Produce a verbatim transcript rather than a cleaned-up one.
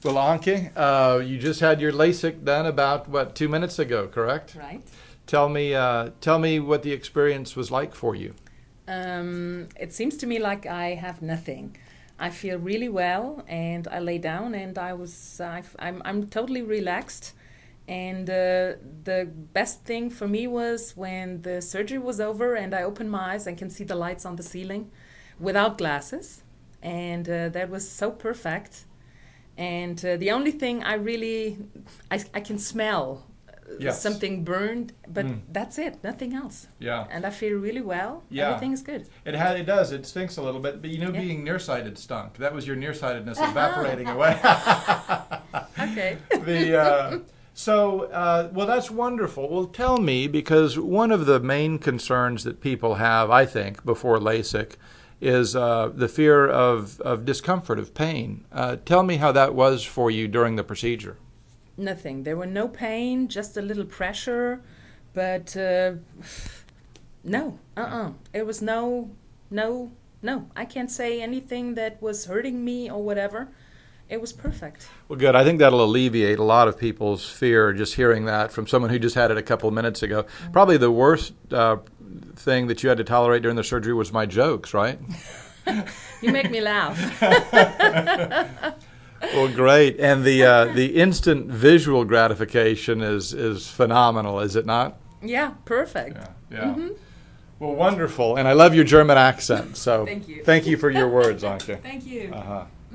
Well, Anke, uh, you just had your LASIK done about, what, two minutes ago, correct? Right. Tell me, uh, tell me what the experience was like for you. Um, it seems to me like I have nothing. I feel really well, and I lay down, and I was, uh, I'm, I'm totally relaxed. And uh, the best thing for me was when the surgery was over, and I opened my eyes and can see the lights on the ceiling, without glasses, and uh, that was so perfect. And uh, the only thing I really, I, I can smell Yes. something burned, but Mm. that's it, nothing else. Yeah. And I feel really well. Yeah. Everything is good. It had, it does. It stinks a little bit, but you know, Yeah. being nearsighted stunk. That was your nearsightedness evaporating away. Okay. the uh, so uh, well, that's wonderful. Well, tell me, because one of the main concerns that people have, I think, before LASIK, is uh, the fear of of discomfort, of pain. Uh, tell me how that was for you during the procedure. Nothing. There were no pain, just a little pressure, but uh, no, uh-uh. It was no, no, no. I can't say anything that was hurting me or whatever. It was perfect. Well, good. I think that'll alleviate a lot of people's fear just hearing that from someone who just had it a couple of minutes ago. Mm-hmm. Probably the worst uh, thing that you had to tolerate during the surgery was my jokes, right? You make me laugh. Well, great. And the uh, the instant visual gratification is, is phenomenal, is it not? Yeah, perfect. Yeah. yeah. Mm-hmm. Well, wonderful. And I love your German accent. So Thank you. Thank you for your words, Anke. Thank you. Uh-huh.